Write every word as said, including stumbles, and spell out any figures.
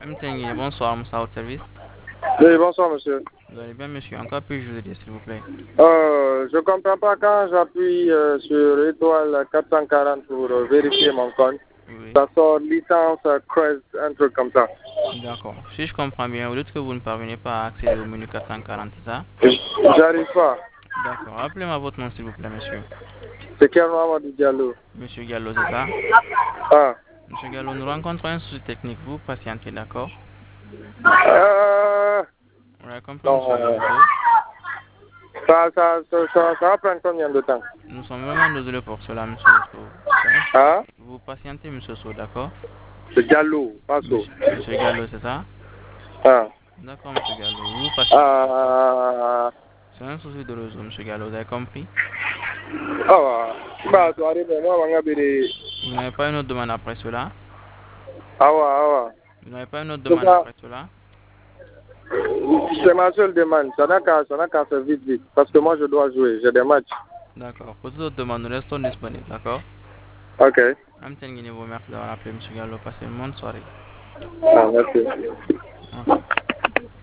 Mtengui, bonsoir, Moussa au service. Oui, bonsoir, monsieur. Vous allez bien, monsieur? Encore puis-je vous aider, s'il vous plaît? Euh, je comprends pas quand j'appuie euh, sur étoile quatre cent quarante pour euh, vérifier mon compte. Oui. Ça sort licence, euh, Crest, un truc comme ça. D'accord. Si je comprends bien, vous dites que vous ne parvenez pas à accéder au menu quatre cent quarante, c'est ça? J'arrive pas. D'accord. Rappelez-moi votre nom, s'il vous plaît, monsieur. C'est Kerno Amadou Diallo. Monsieur Gallo, c'est ça? Ah. Monsieur Gallo, nous rencontrons un souci technique. Vous patientez, d'accord? Euh, Vous avez compris, monsieur non. Gallo? Ça, ça, ça, ça, ça va prendre combien de temps? Nous sommes vraiment désolés pour cela, monsieur Sow. C'est un souci. Ah? Vous patientez, monsieur Sow, d'accord? C'est Diallo, pas ça. Monsieur, monsieur Gallo, c'est ça? Ah. D'accord, monsieur Gallo. Vous patientez, d'accord? Ah. C'est un souci de réseau, monsieur Gallo. Vous avez compris? Ah. Vous Bah, n'avez tu arrives, moi, on va dire. vous n'avez pas une autre demande après cela? Ah, ouais, ah, ouais. Vous n'avez pas une autre Donc, demande après cela? c'est ma seule demande. Ça n'a qu'à ça n'a qu'à faire vite, vite. Parce que moi, je dois jouer. J'ai des matchs. D'accord. Pour toute autre demande, nous restons disponibles, d'accord? Ok. Amten Guinée vous remercie d'avoir appelé, monsieur Gallo. Passez une bonne soirée. Ah, merci. Ok.